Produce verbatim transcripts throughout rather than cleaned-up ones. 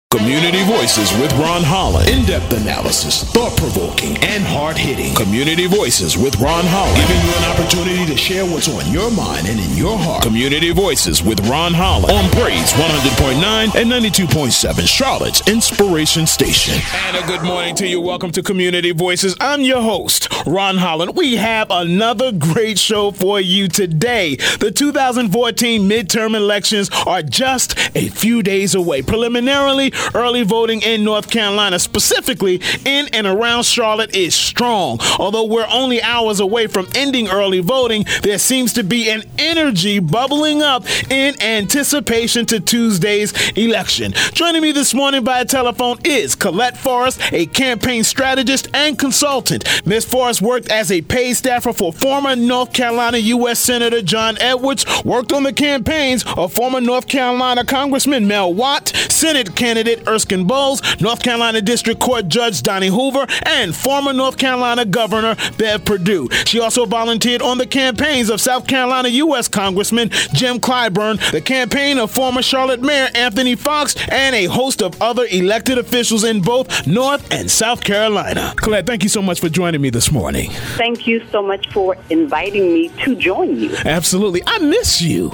Community Voices with Ron Holland. In-depth analysis, thought-provoking, and hard-hitting. Community Voices with Ron Holland. Giving you an opportunity to share what's on your mind and in your heart. Community Voices with Ron Holland on Praise one hundred point nine and ninety-two point seven, Charlotte's Inspiration Station. And a good morning to you. Welcome to Community Voices. I'm your host, Ron Holland. We have another great show for you today. The two thousand fourteen midterm elections are just a few days away. Preliminarily, early voting in North Carolina, specifically in and around Charlotte, is strong. Although we're only hours away from ending early voting, there seems to be an energy bubbling up in anticipation to Tuesday's election. Joining me this morning by telephone is Colette Forrest, a campaign strategist and consultant. Miz Forrest worked as a paid staffer for former North Carolina U S Senator John Edwards, worked on the campaigns of former North Carolina Congressman Mel Watt, Senate candidate Erskine Bowles, North Carolina District Court Judge Donnie Hoover, and former North Carolina Governor Bev Perdue. She also volunteered on the campaigns of South Carolina U S Congressman Jim Clyburn, the campaign of former Charlotte Mayor Anthony Foxx, and a host of other elected officials in both North and South Carolina. Colette, thank you so much for joining me this morning. Thank you so much for inviting me to join you. Absolutely. I miss you.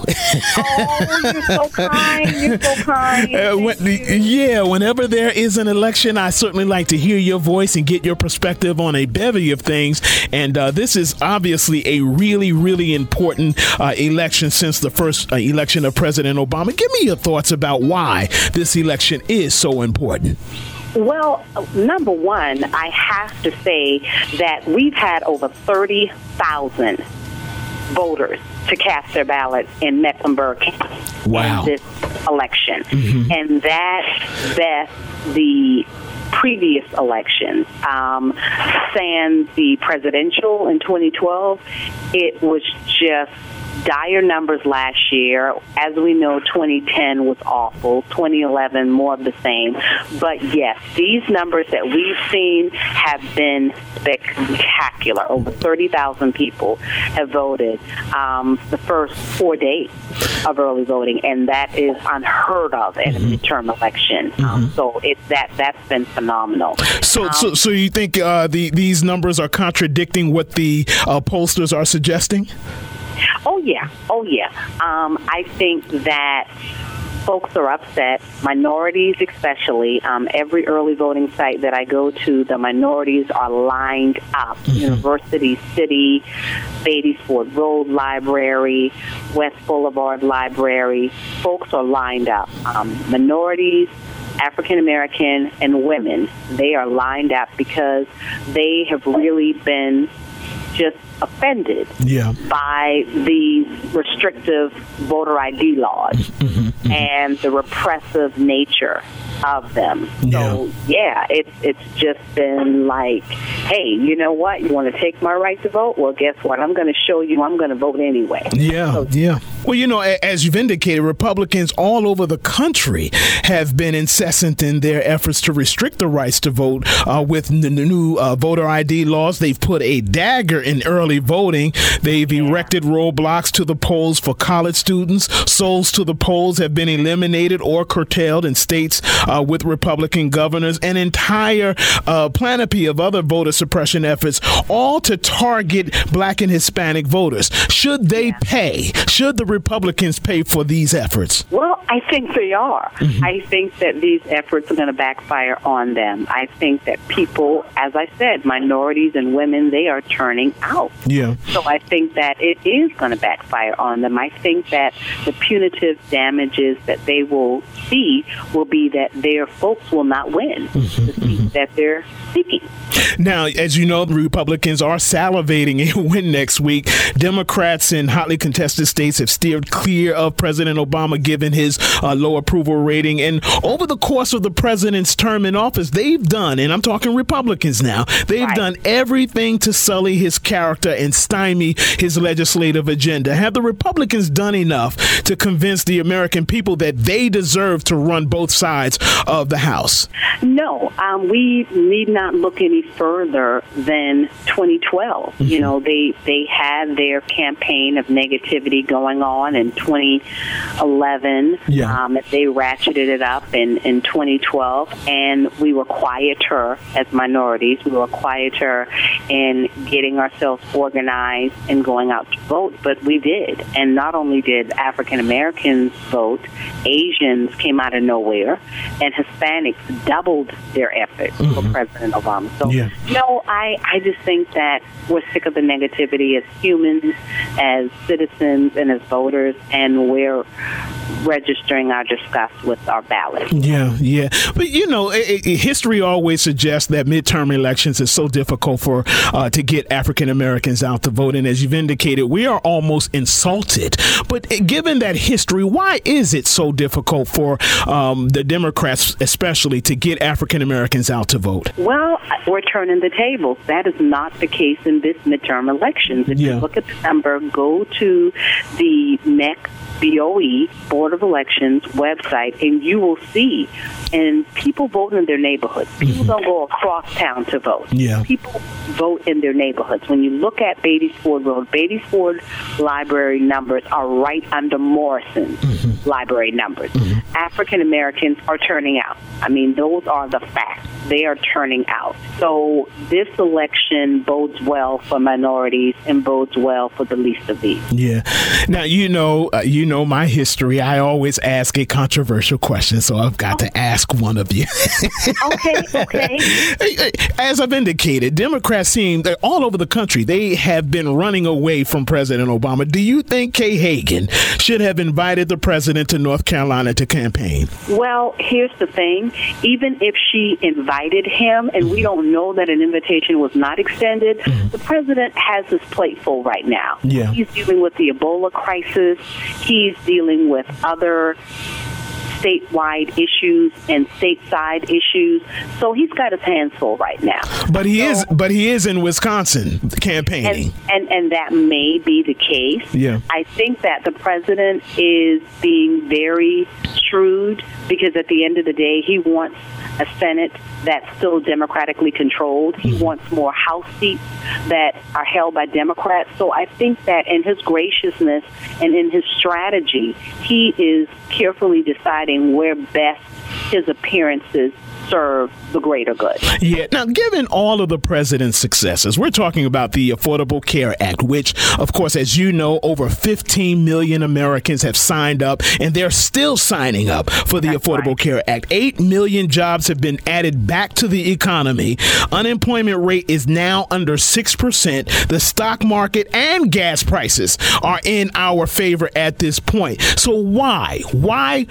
Oh, you're so kind. You're so kind. Uh, when, yeah, whenever there is an election, I certainly like to hear your voice and get your perspective on a bevy of things. And uh, this is obviously a really, really important uh, election since the first uh, election of President Obama. Give me your thoughts about why this election is so important. Well, number one, I have to say that we've had over thirty thousand voters to cast their ballots in Mecklenburg County wow. in this election. Mm-hmm. And that beats the previous elections. Um, sans the presidential in twenty twelve, it was just dire numbers last year. As we know, twenty ten was awful. twenty eleven, more of the same. But yes, these numbers that we've seen have been spectacular. Over thirty thousand people have voted um, the first four days of early voting, and that is unheard of in mm-hmm. a midterm election. Mm-hmm. Um, so it, that, that's been phenomenal. So, um, so, so you think uh, the, these numbers are contradicting what the uh, pollsters are suggesting? Oh, yeah. Oh, yeah. Um, I think that folks are upset, minorities especially. Um, every early voting site that I go to, the minorities are lined up. Mm-hmm. University City, Beatties Ford Road Library, West Boulevard Library. Folks are lined up. Um, minorities, African American, and women, they are lined up because they have really been just offended yeah. by these restrictive voter I D laws mm-hmm, mm-hmm. and the repressive nature of them. Yeah. So, yeah, it's it's just been like, hey, you know what? You want to take my right to vote? Well, guess what? I'm going to show you I'm going to vote anyway. Yeah, so, yeah. Well, you know, as you've indicated, Republicans all over the country have been incessant in their efforts to restrict the rights to vote uh, with the new uh, voter I D laws. They've put a dagger in early voting. They've yeah. erected roadblocks to the polls for college students. Souls to the polls have been eliminated or curtailed in states uh, with Republican governors. An entire uh, panoply of other voter suppression efforts, all to target Black and Hispanic voters. Should they yeah. pay? Should the Republicans pay for these efforts? Well, I think they are. Mm-hmm. I think that these efforts are going to backfire on them. I think that people, as I said, minorities and women, they are turning out. Yeah. So I think that it is going to backfire on them. I think that the punitive damages that they will see will be that their folks will not win mm-hmm, the seat mm-hmm. that they're seeking. Now, as you know, the Republicans are salivating a win next week. Democrats in hotly contested states have steered clear of President Obama, given his uh, low approval rating. And over the course of the president's term in office, they've done, and I'm talking Republicans now, they've right. done everything to sully his character and stymie his legislative agenda. Have the Republicans done enough to convince the American people that they deserve to run both sides of the House? No, um, we need not look any further than twenty twelve. Mm-hmm. You know, they they had their campaign of negativity going on in twenty eleven. Yeah. Um, they ratcheted it up in, in twenty twelve, and we were quieter as minorities. We were quieter in getting ourselves organized and going out to vote, but we did. And not only did African Americans vote, Asians came out of nowhere, and Hispanics doubled their efforts mm-hmm. for President Obama. So, yeah. no, I, I just think that we're sick of the negativity as humans, as citizens, and as voters, and we're registering our disgust with our ballot. Yeah, yeah. But, you know, it, it, history always suggests that midterm elections is so difficult for uh, to get African Americans out to vote. And as you've indicated, we are almost insulted. But given that history, why is it so difficult for um, the Democrats especially to get African Americans out to vote? Well, we're turning the tables. That is not the case in this midterm elections. If yeah. you look at the number, go to the M E C B O E, Board of Elections website, and you will see, and people vote in their neighborhoods. People mm-hmm. don't go across town to vote. Yeah. People vote in their neighborhoods. When you look at Beatties Ford Road, Beatties Ford library numbers are right under Morrison's mm-hmm. library numbers. Mm-hmm. African Americans are turning out. I mean, those are the facts. They are turning out. So this election bodes well for minorities and bodes well for the least of these. Yeah. Now, you know, uh, you know my history. I always ask a controversial question, so I've got oh. to ask one of you. okay, okay. As I've indicated, Democrats seem they're all over the country. They have been running away from President Obama. Do you think Kay Hagan should have invited the president to North Carolina to campaign? Well, here's the thing. Even if she invited him, and we don't know that an invitation was not extended, mm-hmm. the president has his plate full right now. Yeah. He's dealing with the Ebola crisis. He's dealing with other statewide issues and stateside issues, so he's got his hands full right now. But he so, is, but he is in Wisconsin campaigning, and, and and that may be the case. Yeah, I think that the president is being very shrewd because at the end of the day, he wants a Senate that's still democratically controlled. He mm-hmm. wants more House seats that are held by Democrats. So I think that in his graciousness and in his strategy, he is carefully deciding where best his appearances serve the greater good. Yeah. Now, given all of the president's successes, we're talking about the Affordable Care Act, which, of course, as you know, over fifteen million Americans have signed up, and they're still signing up for the That's Affordable right. Care Act. eight million jobs have been added back to the economy. Unemployment rate is now under six percent. The stock market and gas prices are in our favor at this point. So why? Why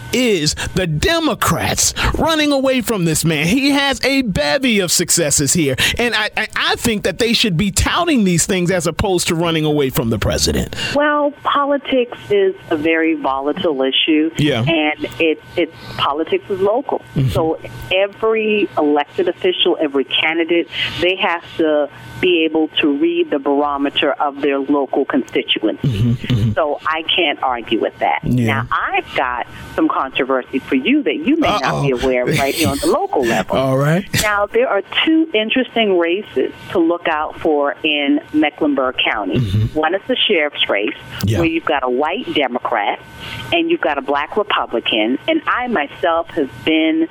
is the Democrats running away from this man? He has a bevy of successes here, and I, I, I think that they should be touting these things as opposed to running away from the president. Well, politics is a very volatile issue, yeah. and it, it politics is local. Mm-hmm. So every elected official, every candidate, they have to be able to read the barometer of their local constituency. Mm-hmm, mm-hmm. So I can't argue with that. Yeah. Now, I've got some controversy for you that you may Uh-oh. not be aware of right here on the local level. All right. Now, there are two interesting races to look out for in Mecklenburg County. Mm-hmm. One is the sheriff's race, yeah. where you've got a white Democrat and you've got a black Republican. And I myself have been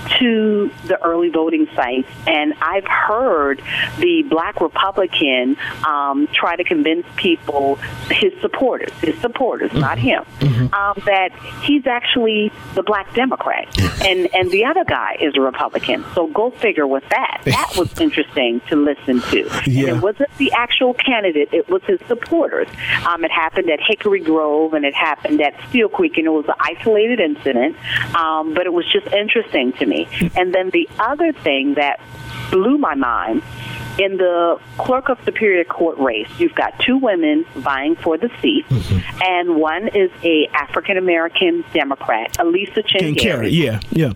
to the early voting sites, and I've heard the black Republican um, try to convince people, his supporters, his supporters, mm-hmm. not him, mm-hmm. um, that he's actually the black Democrat, and, and the other guy is a Republican. So go figure with that. That was interesting to listen to. Yeah. And it wasn't the actual candidate, it was his supporters. Um, it happened at Hickory Grove, and it happened at Steel Creek, and it was an isolated incident, um, but it was just interesting to me. And then the other thing that blew my mind, in the clerk of Superior Court race, you've got two women vying for the seat, mm-hmm. and one is a African-American Democrat, Elisa Chin-Gary. Yeah, yeah.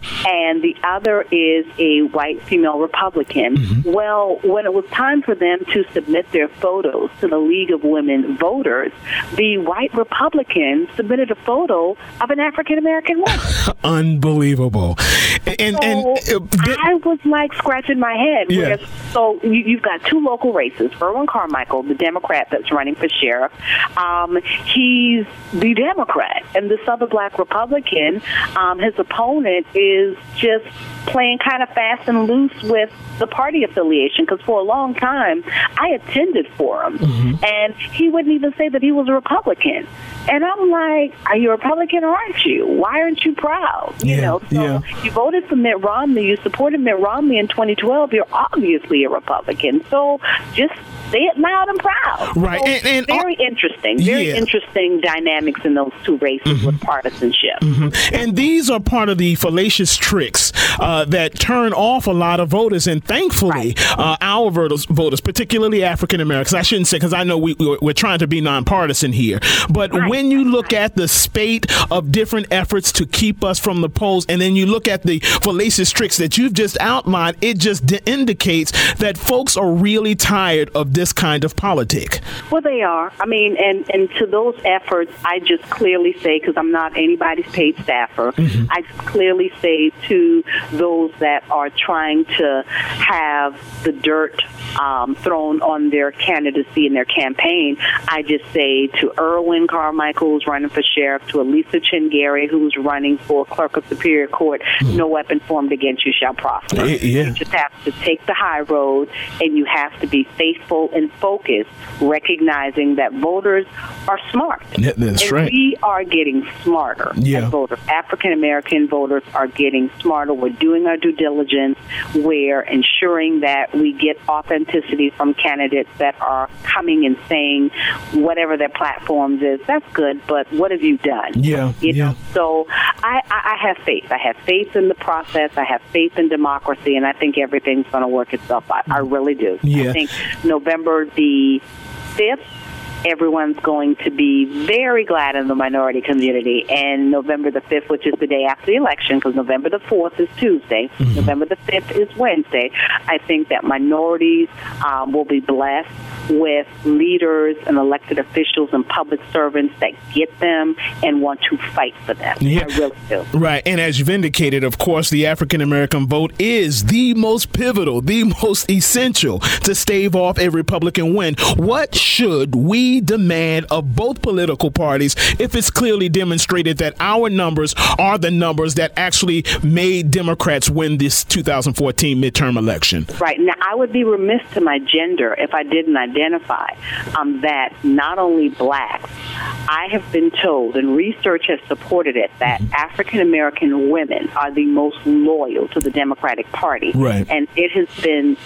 and the other is a white female Republican. Mm-hmm. Well, when it was time for them to submit their photos to the League of Women Voters, the white Republican submitted a photo of an African-American woman. Unbelievable. And, so and uh, I was like scratching my head. Yeah. Whereas, so you, you've got two local races. Erwin Carmichael, the Democrat that's running for sheriff, um, he's the Democrat. And this other black Republican, um, his opponent is just playing kind of fast and loose with the party affiliation, because for a long time I attended for him, mm-hmm. and he wouldn't even say that he was a Republican. And I'm like, are you a Republican or aren't you? Why aren't you proud? You yeah, know, so yeah. you voted for Mitt Romney, you supported Mitt Romney in twenty twelve, you're obviously a Republican. So just say it loud and proud. Right. So and, and very uh, interesting. Very yeah. interesting dynamics in those two races mm-hmm. with partisanship. Mm-hmm. And these are part of the fallacious tricks uh, that turn off a lot of voters. And thankfully, right. uh, our voters, voters, particularly African Americans, I shouldn't say, because I know we, we're trying to be nonpartisan here, but right. when you look right. at the spate of different efforts to keep us from the polls, and then you look at the fallacious tricks that you've just outlined, it just d- indicates that folks are really tired of this kind of politic. Well, they are. I mean, and, and to those efforts, I just clearly say, because I'm not anybody's paid staffer, mm-hmm. I just clearly say to those that are trying to have the dirt um, thrown on their candidacy and their campaign, I just say to Erwin Carmichael, who's running for sheriff, to Elisa Chingari, who's running for clerk of Superior Court, mm-hmm. no weapon formed against you shall prosper. Yeah. You just have to take the high road, and you have to be faithful and focused, recognizing that voters are smart. Yeah, that's and right. we are getting smarter yeah. as voters. African-American voters are getting smarter. We're doing our due diligence. We're ensuring that we get authenticity from candidates that are coming and saying whatever their platforms is. That's good, but what have you done? Yeah, you yeah. know? So I, I, I have faith. I have faith in the process. I have faith in democracy, and I think everything's going to work itself out. I really do. Yeah. I think November the fifth, everyone's going to be very glad in the minority community. And November the fifth, which is the day after the election, because November the fourth is Tuesday, mm-hmm. November the fifth is Wednesday, I think that minorities um, will be blessed with leaders and elected officials and public servants that get them and want to fight for them. Yeah. I really do. Right. And as you've indicated, of course, the African-American vote is the most pivotal, the most essential to stave off a Republican win. What should we demand of both political parties if it's clearly demonstrated that our numbers are the numbers that actually made Democrats win this two thousand fourteen midterm election? Right. Now, I would be remiss to my gender if I didn't identify um, that not only blacks, I have been told, and research has supported it, that mm-hmm. African-American women are the most loyal to the Democratic Party. Right. And it has been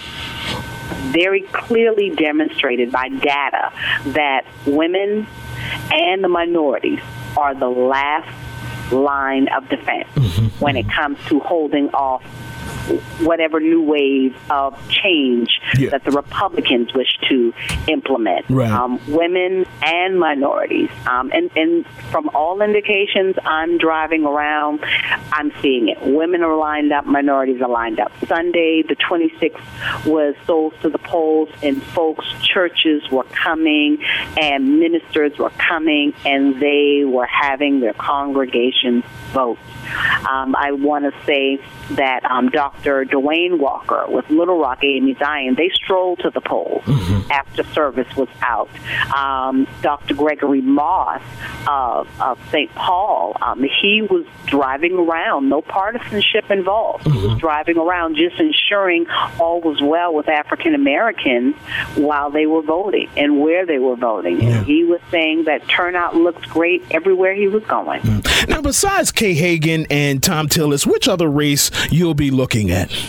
very clearly demonstrated by data that women and the minorities are the last line of defense mm-hmm. when it comes to holding off whatever new wave of change yeah. that the Republicans wish to implement. Right. Um, women and minorities. Um, and, and from all indications, I'm driving around, I'm seeing it. Women are lined up, minorities are lined up. Sunday, the twenty-sixth, was Souls to the Polls, and folks, churches were coming, and ministers were coming, and they were having their congregations vote. Um, I want to say that um, Doctor Dwayne Walker with Little Rock A M E Zion, they strolled to the polls mm-hmm. after service was out. Um, Doctor Gregory Moss of, of Saint Paul, um, he was driving around, no partisanship involved. Mm-hmm. He was driving around just ensuring all was well with African Americans while they were voting and where they were voting. Yeah. And he was saying that turnout looked great everywhere he was going. Mm-hmm. Now, besides Kay Hagan and Thom Tillis, which other race you'll be looking at? I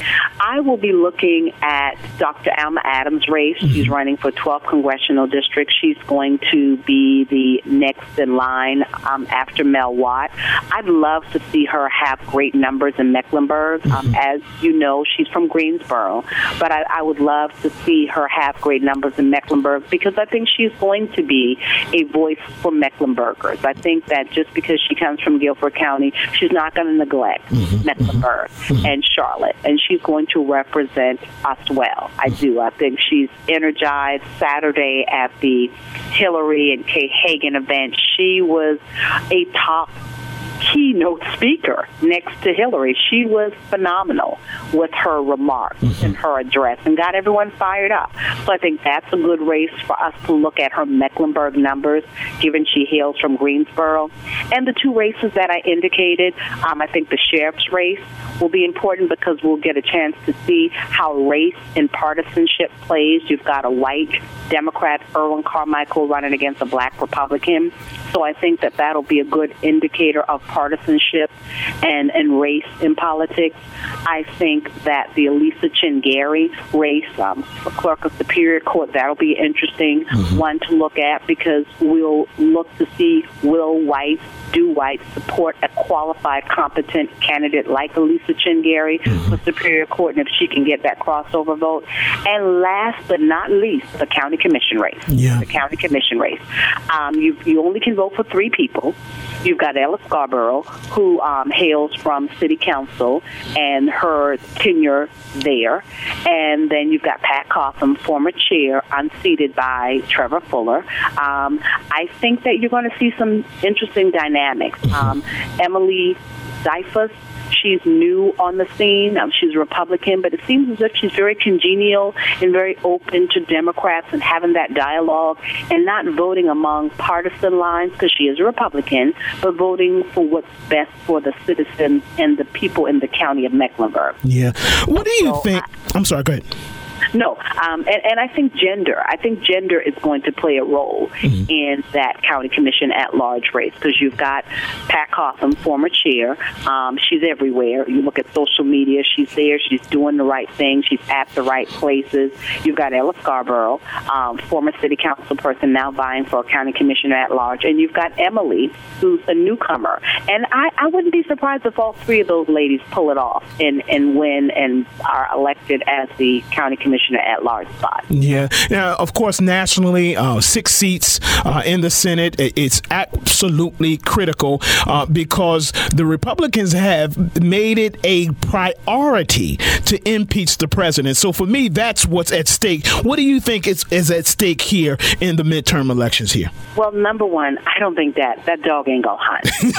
I will be looking at Doctor Alma Adams' race. Mm-hmm. She's running for twelfth Congressional District. She's going to be the next in line um, after Mel Watt. I'd love to see her have great numbers in Mecklenburg. Mm-hmm. Um, as you know, she's from Greensboro, but I, I would love to see her have great numbers in Mecklenburg because I think she's going to be a voice for Mecklenburgers. I think that just because she comes from Guilford County, she's not going to neglect mm-hmm. Mecklenburg mm-hmm. and Charlotte, and she's going to represent us well. I do. I think she's energized. Saturday at the Hillary and Kay Hagan event, she was a top keynote speaker next to Hillary. She was phenomenal with her remarks mm-hmm. and her address and got everyone fired up. So I think that's a good race for us to look at her Mecklenburg numbers, given she hails from Greensboro. And the two races that I indicated, um, I think the sheriff's race will be important because we'll get a chance to see how race and partisanship plays. You've got a white Democrat, Erwin Carmichael, running against a black Republican. So I think that that'll be a good indicator of partisanship and, and race in politics. I think that the Elisa Chin-Gary race um, for Clerk of Superior Court, that'll be an interesting mm-hmm. one to look at because we'll look to see will whites, do whites support a qualified, competent candidate like Elisa Chin-Gary mm-hmm. for Superior Court, and if she can get that crossover vote. And last but not least, the county commission race. Yeah. The county commission race. Um, you, you only can vote for three people. You've got Ella Scarborough, who um, hails from City Council and her tenure there. And then you've got Pat Cotham, former chair, unseated by Trevor Fuller. Um, I think that you're going to see some interesting dynamics. Um, Emily Dreyfus, she's new on the scene. Um, she's a Republican, but it seems as if she's very congenial and very open to Democrats and having that dialogue and not voting among partisan lines because she is a Republican, but voting for what's best for the citizens and the people in the county of Mecklenburg. Yeah. What do you so think? I, I'm sorry, go ahead. No, um, and, and I think gender. I think gender is going to play a role mm-hmm. in that county commission at-large race because you've got Pat Cotham, former chair. Um, she's everywhere. You look at social media. She's there. She's doing the right thing. She's at the right places. You've got Ella Scarborough, um, former city council person, now vying for a county commissioner at-large. And you've got Emily, who's a newcomer. And I, I wouldn't be surprised if all three of those ladies pull it off and, and win and are elected as the county commissioner at-large spot. Yeah. Now, of course, nationally, uh, six seats uh, in the Senate. It's absolutely critical uh, because the Republicans have made it a priority to impeach the president. So for me, that's what's at stake. What do you think is, is at stake here in the midterm elections here? Well, number one, I don't think that that dog ain't gonna hunt. um,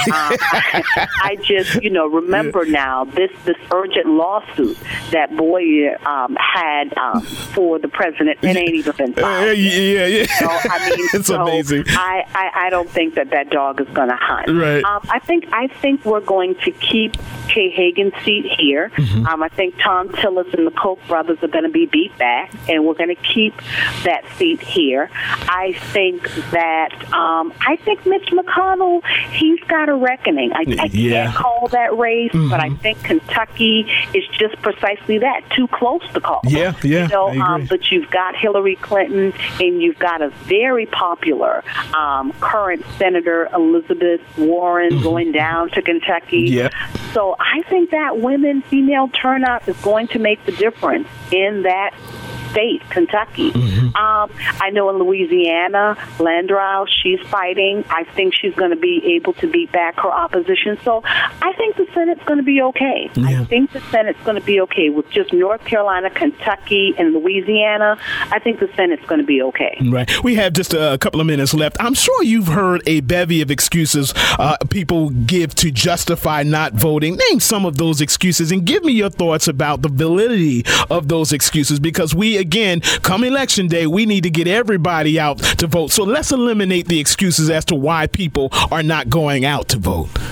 I, I just, you know, remember yeah. now this this urgent lawsuit that Boyer um, had um, for the president. It ain't even been filed. Uh, yeah, yeah. So, I mean, it's so amazing. I, I, I don't think that that dog is gonna hunt. Right. Um, I think I think we're going to keep Kay Hagan's seat here. Mm-hmm. Um, I think Tom Tillis and the Koch brothers are going to be beat back, and we're going to keep that seat here. I think that um, I think Mitch McConnell, he's got a reckoning. I, I yeah. can't call that race, mm-hmm. but I think Kentucky is just precisely that, too close to call. Yeah, yeah. You know, I agree. Um, but you've got Hillary Clinton, and you've got a very popular um, current Senator Elizabeth Warren mm-hmm. going down to Kentucky. Yeah. So I think that women, female turnout is going to make the difference in that state, Kentucky. Mm-hmm. Um, I know in Louisiana, Landrieu, she's fighting. I think she's going to be able to beat back her opposition. So I think the Senate's going to be okay. Yeah. I think the Senate's going to be okay with just North Carolina, Kentucky, and Louisiana. I think the Senate's going to be okay. Right. We have just a couple of minutes left. I'm sure you've heard a bevy of excuses uh, people give to justify not voting. Name some of those excuses and give me your thoughts about the validity of those excuses, because we again, come election day, we need to get everybody out to vote. So let's eliminate the excuses as to why people are not going out to vote.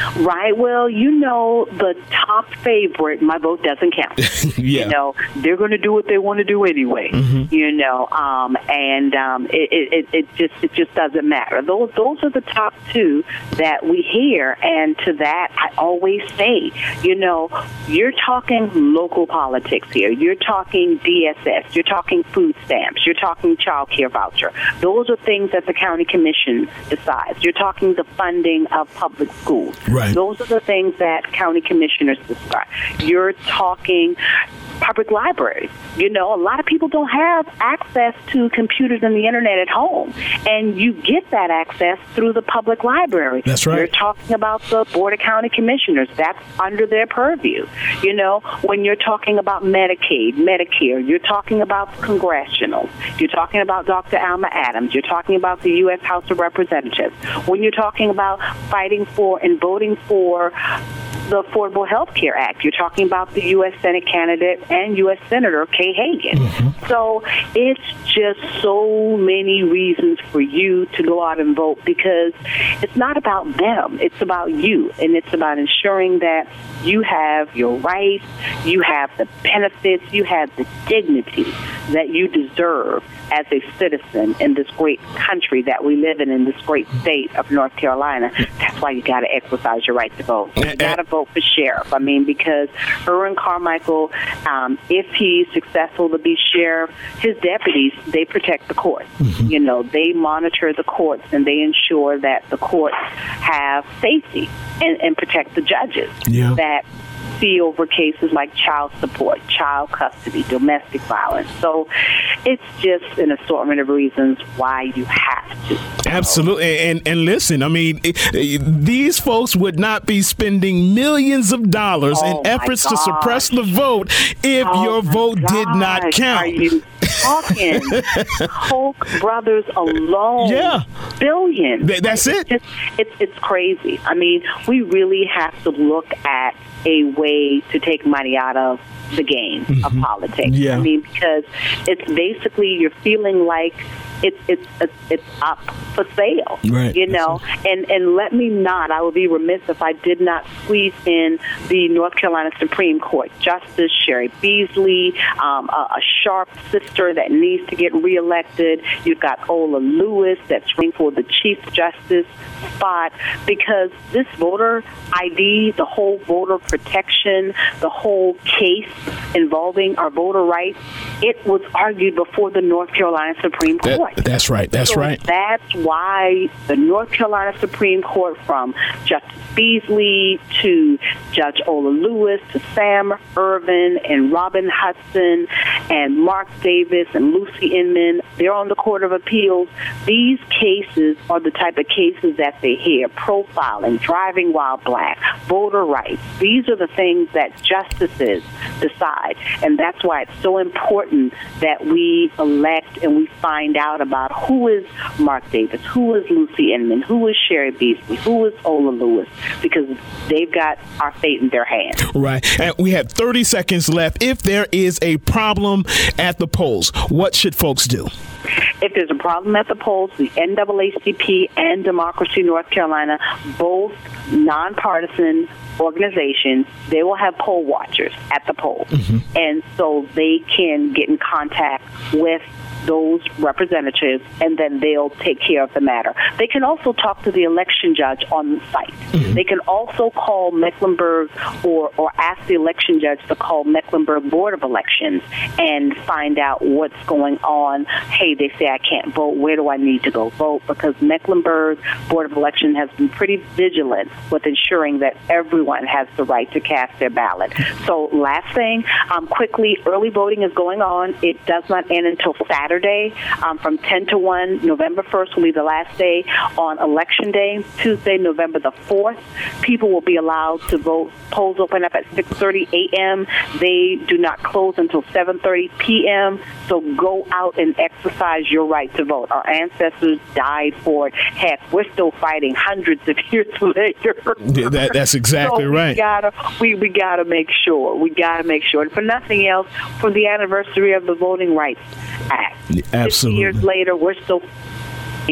Right. Well, you know, the top favorite, my vote doesn't count. Yeah. You know, they're going to do what they want to do anyway. Mm-hmm. You know, um, and um, it, it, it just it just doesn't matter. Those those are the top two that we hear, and to that I always say, you know, you're talking local politics here. You're talking D S S. You're talking food stamps. You're talking child care voucher. Those are things that the county commission decides. You're talking the funding of public schools. Right. Those are the things that county commissioners decide. You're talking public libraries. You know, a lot of people don't have access to computers and the internet at home, and you get that access through the public library. That's right. You're talking about the Board of County Commissioners. That's under their purview. You know, when you're talking about Medicaid, Medicare, you're talking about congressional. You're talking about Doctor Alma Adams. You're talking about the U S House of Representatives. When you're talking about fighting for and voting for the Affordable Health Care Act, you're talking about the U S Senate candidate and U S Senator Kay Hagan. Mm-hmm. So it's just so many reasons for you to go out and vote, because it's not about them. It's about you, and it's about ensuring that you have your rights, you have the benefits, you have the dignity that you deserve as a citizen in this great country that we live in, in this great state of North Carolina. That's why you got to exercise your right to vote. You got to vote for sheriff. I mean, because Erwin Carmichael, um, if he's successful to be sheriff, his deputies, they protect the courts. Mm-hmm. You know, they monitor the courts, and they ensure that the courts have safety and, and protect the judges. Yeah. That see over cases like child support, child custody, domestic violence. So it's just an assortment of reasons why you have to. Absolutely. And and listen, I mean, these folks would not be spending millions of dollars oh in efforts to suppress the vote if oh your vote gosh. did not count. Are you talking? Koch brothers alone. Yeah. Billions. Th- that's it. It's, just, it's, it's crazy. I mean, we really have to look at a way to take money out of the game mm-hmm. of politics. Yeah. I mean, because it's basically you're feeling like it's it's it's, it's up for sale. Right. You know, and and let me not. I would be remiss if I did not squeeze in the North Carolina Supreme Court Justice Sherry Beasley, um, a, a sharp sister that needs to get reelected. You've got Ola Lewis that's running for the Chief Justice spot, because this voter I D, the whole voter protection, the whole case involving our voter rights, it was argued before the North Carolina Supreme Court. That, that's right. That's so right. That's why the North Carolina Supreme Court, from Justice Beasley to Judge Ola Lewis to Sam Ervin and Robin Hudson and Mark Davis and Lucy Inman, they're on the Court of Appeals. These cases are the type of cases that they hear: profiling, driving while black, voter rights. These are the things that justices decide, and that's why it's so important that we elect and we find out about who is Mark Davis, who is Lucy Inman, who is Sherry Beasley, who is Ola Lewis, because they've got our fate in their hands. Right. And we have thirty seconds left. If there is a problem at the polls, what should folks do? If there's a problem at the polls, the N double A C P and Democracy North Carolina, both nonpartisan organizations, they will have poll watchers at the polls. Mm-hmm. And so they can get in contact with those representatives, and then they'll take care of the matter. They can also talk to the election judge on the site. Mm-hmm. They can also call Mecklenburg or, or ask the election judge to call Mecklenburg Board of Elections and find out what's going on. Hey, they say I can't vote. Where do I need to go vote? Because Mecklenburg Board of Elections has been pretty vigilant with ensuring that everyone has the right to cast their ballot. So last thing, um, quickly, early voting is going on. It does not end until Saturday. Saturday um, from ten to one. November first will be the last day. On Election Day, Tuesday, November the fourth, people will be allowed to vote. Polls open up at six thirty a.m. They do not close until seven thirty p.m., so go out and exercise your right to vote. Our ancestors died for it. Heck, we're still fighting hundreds of years later. Yeah, that, that's exactly so right. We gotta, we, we gotta make sure. We gotta make sure. And for nothing else, for the anniversary of the Voting Rights Act. Absolutely. fifty years later, we're still same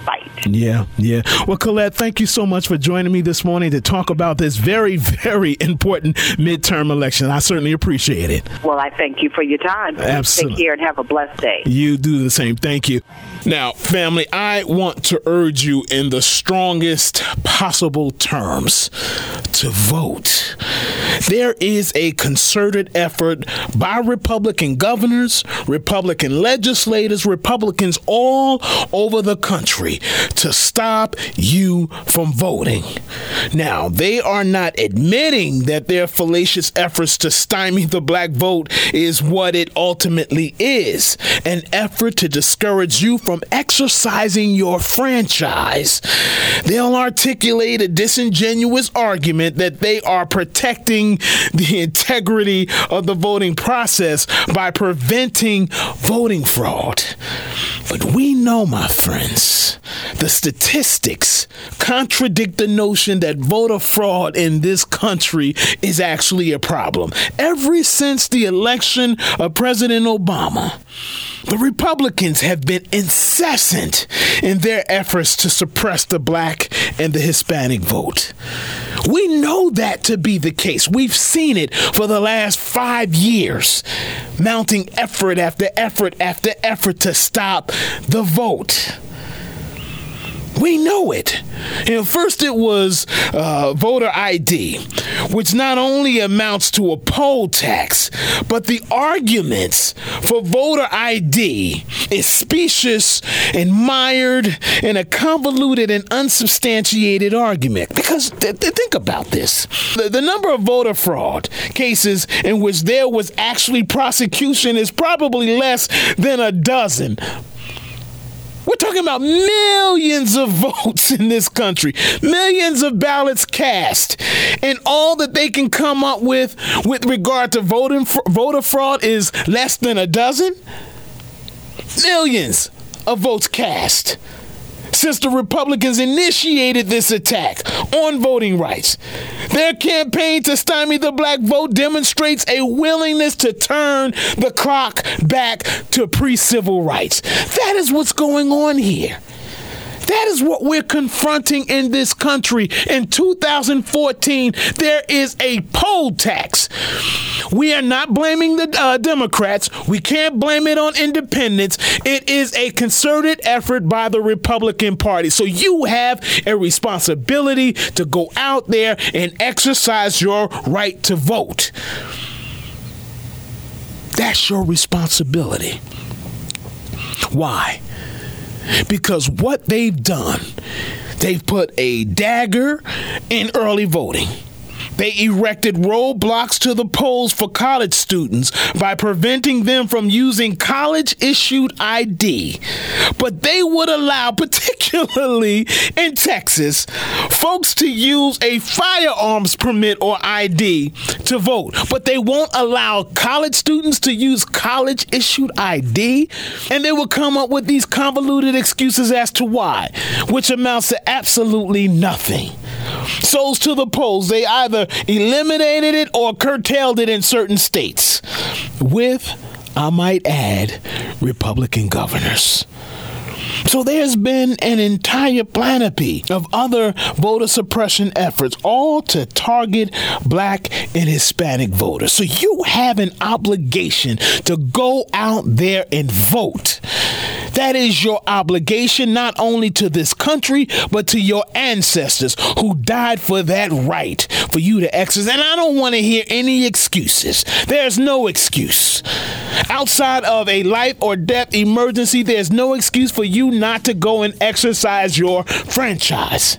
fight. Yeah, yeah. Well, Colette, thank you so much for joining me this morning to talk about this very, very important midterm election. I certainly appreciate it. Well, I thank you for your time. Absolutely. Take care and have a blessed day. You do the same. Thank you. Now, family, I want to urge you in the strongest possible terms to vote. There is a concerted effort by Republican governors, Republican legislators, Republicans all over the country to stop you from voting. Now, they are not admitting that their fallacious efforts to stymie the black vote is what it ultimately is, an effort to discourage you from exercising your franchise. They'll articulate a disingenuous argument that they are protecting the integrity of the voting process by preventing voting fraud. But we know, my friends, the statistics contradict the notion that voter fraud in this country is actually a problem. Ever since the election of President Obama, the Republicans have been incessant in their efforts to suppress the black and the Hispanic vote. We know that to be the case. We've seen it for the last five years, mounting effort after effort after effort to stop the vote. We know it. You know, first it was uh, voter I D, which not only amounts to a poll tax, but the arguments for voter I D is specious and mired in a convoluted and unsubstantiated argument. Because th- th- think about this. The, the number of voter fraud cases in which there was actually prosecution is probably less than a dozen. We're talking about millions of votes in this country, millions of ballots cast, and all that they can come up with with regard to voting, voter fraud is less than a dozen. Millions of votes cast since the Republicans initiated this attack on voting rights. Their campaign to stymie the black vote demonstrates a willingness to turn the clock back to pre-civil rights. That is what's going on here. That is what we're confronting in this country. In two thousand fourteen, there is a poll tax. We are not blaming the uh, Democrats. We can't blame it on independents. It is a concerted effort by the Republican Party. So you have a responsibility to go out there and exercise your right to vote. That's your responsibility. Why? Because what they've done, they've put a dagger in early voting. They erected roadblocks to the polls for college students by preventing them from using college-issued I D. But they would allow, particularly in Texas, folks to use a firearms permit or I D to vote. But they won't allow college students to use college-issued I D. And they will come up with these convoluted excuses as to why, which amounts to absolutely nothing. Souls to the polls, they either eliminated it or curtailed it in certain states with, I might add, Republican governors. So there's been an entire panoply of other voter suppression efforts, all to target black and Hispanic voters. So you have an obligation to go out there and vote. That is your obligation not only to this country, but to your ancestors who died for that right for you to exercise. And I don't want to hear any excuses. There's no excuse. Outside of a life or death emergency, there's no excuse for you not to go and exercise your franchise.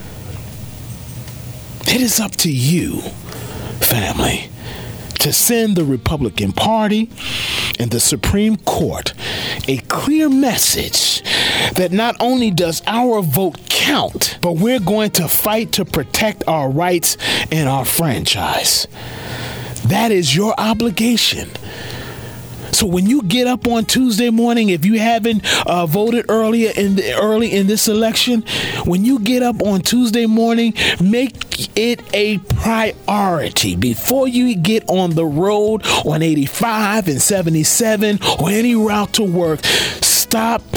It is up to you, family, to send the Republican Party and the Supreme Court a clear message that not only does our vote count, but we're going to fight to protect our rights and our franchise. That is your obligation. So when you get up on Tuesday morning, if you haven't uh, voted earlier in the, early in this election, when you get up on Tuesday morning, make it a priority before you get on the road on eighty-five and seventy-seven or any route to work. Stop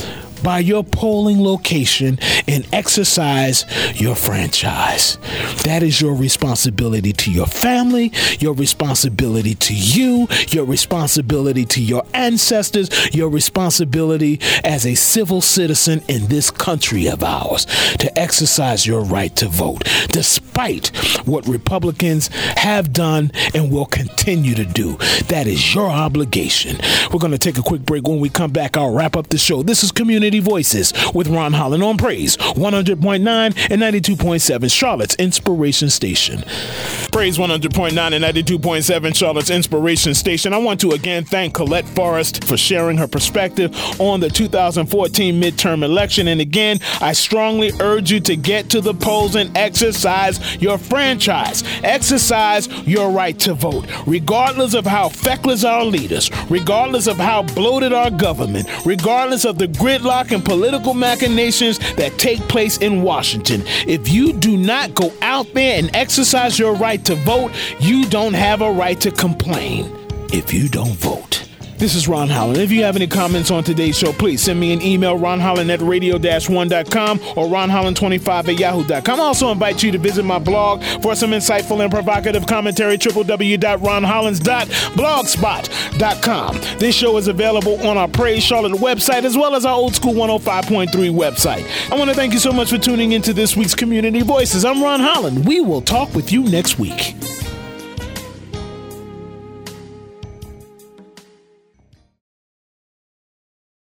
by your polling location and exercise your franchise. That is your responsibility to your family, your responsibility to you, your responsibility to your ancestors, your responsibility as a civil citizen in this country of ours to exercise your right to vote, despite what Republicans have done and will continue to do. That is your obligation. We're going to take a quick break. When we come back, I'll wrap up the show. This is Community Voices with Ron Holland on Praise one hundred point nine and ninety-two point seven, Charlotte's Inspiration Station. Praise one hundred point nine and ninety-two point seven, Charlotte's Inspiration Station. I want to again thank Colette Forrest for sharing her perspective on the two thousand fourteen midterm election. And again, I strongly urge you to get to the polls and exercise your franchise. Exercise your right to vote, regardless of how feckless our leaders, regardless of how bloated our government, regardless of the gridlock and political machinations that take place in Washington. If you do not go out there and exercise your right to vote, you don't have a right to complain if you don't vote. This is Ron Holland. If you have any comments on today's show, please send me an email, ron holland at radio dash one dot com or ron holland twenty-five at yahoo dot com. I also invite you to visit my blog for some insightful and provocative commentary, w w w dot ron hollands dot blogspot dot com. This show is available on our Praise Charlotte website as well as our Old School one oh five point three website. I want to thank you so much for tuning into this week's Community Voices. I'm Ron Holland. We will talk with you next week.